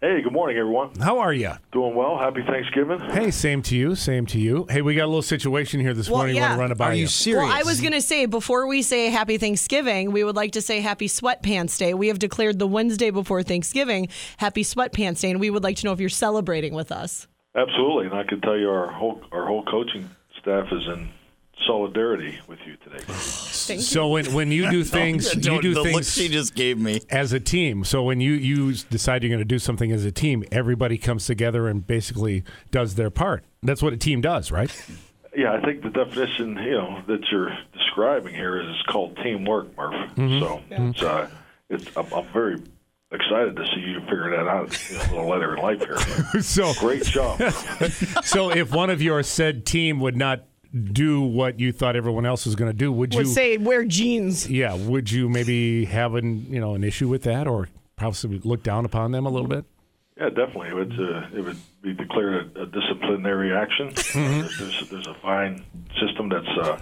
Hey, good morning, everyone. How are you? Doing well. Happy Thanksgiving. Hey, same to you. Same to you. Hey, we got a little situation here this morning. We want to run it by Are you serious? Well, I was going to say, before we say Happy Thanksgiving, we would like to say Happy Sweatpants Day. We have declared the Wednesday before Thanksgiving Happy Sweatpants Day, and we would like to know if you're celebrating with us. Absolutely, and I can tell you our whole coaching staff is in solidarity with you today. Thank you. So when you do things, you do the look things she just gave me. as a team. So when you decide you're going to do something as a team, everybody comes together and basically does their part. That's what a team does, right? Yeah, I think the definition that you're describing here is called teamwork, Murph. Mm-hmm. So I'm very excited to see you figure that out a little later in life here. So Great job. So if one of your said team would not do what you thought everyone else was going to do, would you say wear jeans? Yeah, would you maybe have an issue with that, or possibly look down upon them a little bit? Yeah, definitely. It would be declared a disciplinary action. Mm-hmm. There's a fine system that's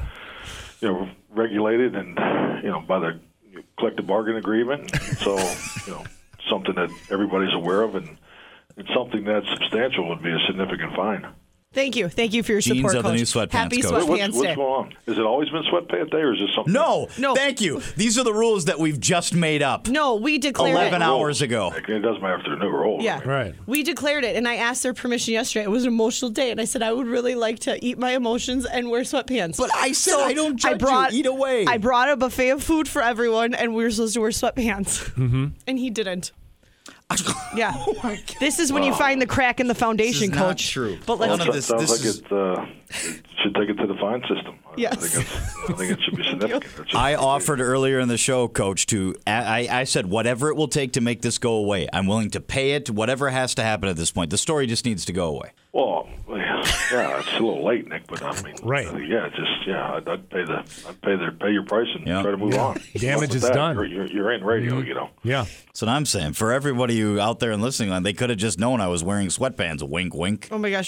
regulated and by the collective bargaining agreement. So something that everybody's aware of, and it's something that's substantial would be a significant fine. Thank you for your Jeans support, are the Coach. new sweatpants, Happy Coach. Sweatpants What's Day. going on? Has it always been sweatpants day, or is this something? No, No. thank you. These are the rules that we've just made up. No, we declared 11 it. hours ago. It doesn't matter if they're new or old. Yeah. Right. We declared it, and I asked their permission yesterday. It was an emotional day, and I said I would really like to eat my emotions and wear sweatpants. But I said I don't judge you. Eat away. I brought a buffet of food for everyone, and we were supposed to wear sweatpants. Mm-hmm. And he didn't. Yeah. Oh my God. This is when you find the crack in the foundation, This is not Coach. true. But None let's of this- Sounds like is- it should take it to the fine system. Yes. I think it should be significant. I offered earlier in the show, Coach, I said whatever it will take to make this go away. I'm willing to pay it, whatever has to happen at this point. The story just needs to go away. Well, yeah, it's a little late, Nick, but I mean, Right. I'd pay your price and Yeah. try to move on. Damage With is that, done. You're in radio, Yeah. That's what I'm saying. For everybody who out there and listening, they could have just known I was wearing sweatpants. Wink, wink. Oh my gosh.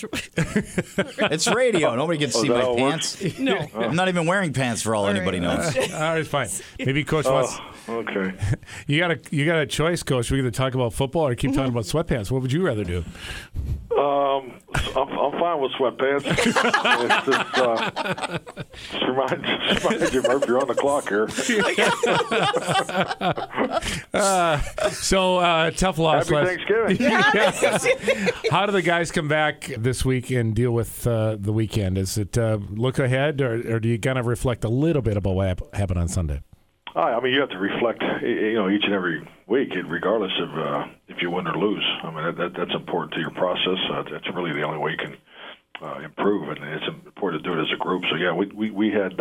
It's radio. Nobody can see that my how it pants. works? No. I'm not even wearing pants for all anybody knows. All right, fine. Maybe Coach wants. Okay. You got a choice, Coach. We're going to talk about football or keep talking about sweatpants. What would you rather do? I'm fine with sweatpants. Just remind you, Murph, you're on the clock here. Tough loss. Happy Thanksgiving. How do the guys come back this week and deal with the weekend? Is it look ahead, or do you kind of reflect a little bit about what happened on Sunday? I mean, you have to reflect, each and every week, regardless of if you win or lose. I mean, that's important to your process. That's really the only way you can improve, and it's important to do it as a group. So yeah, we had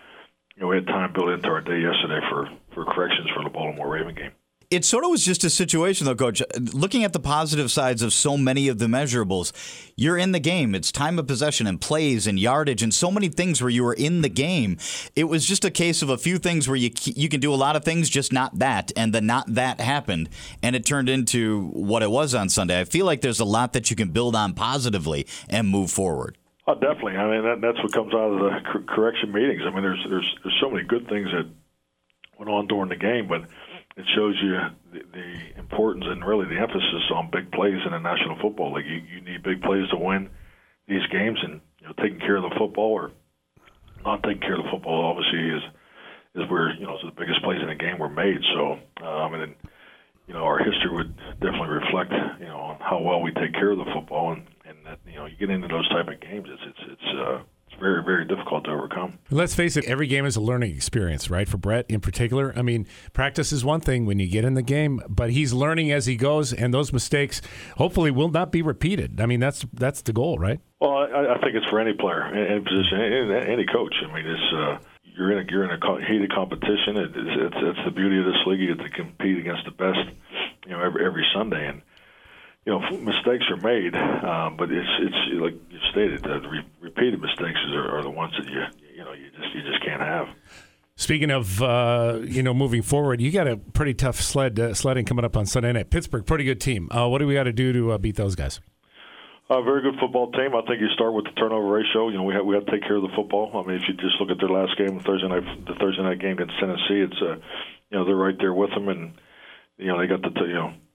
we had time built into our day yesterday for corrections for the Baltimore Raven game. It sort of was just a situation, though, Coach. Looking at the positive sides of so many of the measurables, you're in the game. It's time of possession and plays and yardage and so many things where you were in the game. It was just a case of a few things where you can do a lot of things, just not that. And the not that happened, and it turned into what it was on Sunday. I feel like there's a lot that you can build on positively and move forward. Oh, definitely. I mean, that's what comes out of the correction meetings. I mean, there's so many good things that went on during the game, but it shows you the importance and really the emphasis on big plays in the National Football League. You need big plays to win these games, and taking care of the football or not taking care of the football obviously is where so the biggest plays in the game were made. So and then our history would definitely reflect on how well we take care of the football, and that you get into those type of games, it's very, very difficult to overcome. Let's face it, every game is a learning experience, right? For Brett in particular. I mean, practice is one thing when you get in the game, but he's learning as he goes, and those mistakes hopefully will not be repeated. I mean, that's the goal, right? Well, I think it's for any player, any position, any coach. I mean, it's you're in a heated competition. It's the beauty of this league. You get to compete against the best, every Sunday, and mistakes are made, but it's like you stated, the repeated mistakes are the ones that you just can't have. Speaking of moving forward, you got a pretty tough sledding coming up on Sunday night. Pittsburgh, pretty good team. What do we got to do to beat those guys? A very good football team. I think you start with the turnover ratio. We have to take care of the football. I mean, if you just look at their last game, the Thursday night game against Tennessee, it's they're right there with them, and they got the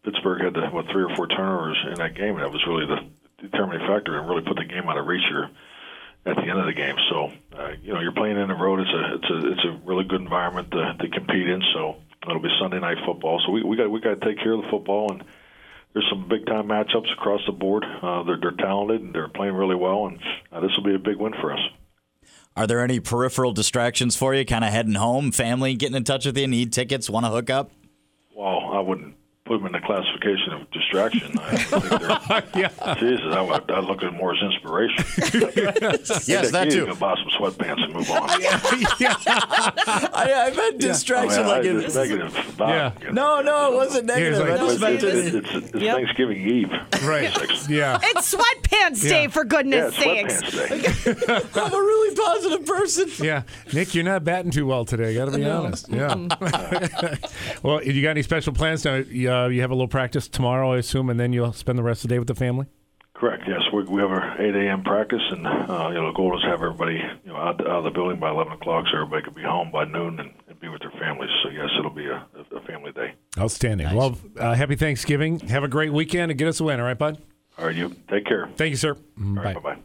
Pittsburgh had 3 or 4 turnovers in that game, and that was really the determining factor and really put the game out of reach here at the end of the game. So, you're playing in the road. It's a really good environment to compete in. So it'll be Sunday night football. So we got to take care of the football, and there's some big time matchups across the board. They're talented and they're playing really well, and this will be a big win for us. Are there any peripheral distractions for you? Kind of heading home, family getting in touch with you, need tickets, want to hook up? Well, I wouldn't put them in the classification of distraction. I think they're, Jesus, I look at it more as inspiration. Yes, that too. You can buy some sweatpants and move on. I meant distraction. It's negative. Yeah. No, it wasn't negative. Yeah, I just meant it's Thanksgiving Eve. Right. Yeah. It's sweatpants day, for goodness sakes. Sweatpants day. I'm a really positive person. Yeah. Nick, you're not batting too well today. Got to be honest. Yeah. Well, you got any special plans now? You have a little practice tomorrow, I assume, and then you'll spend the rest of the day with the family? Correct. Yes, we have our 8 a.m. practice, and the goal is to have everybody out of the building by 11 o'clock, so everybody can be home by noon and be with their families. So yes, it'll be a family day. Outstanding. Nice. Well, happy Thanksgiving. Have a great weekend, and get us a win. All right, bud. All right, you take care. Thank you, sir. All right, bye.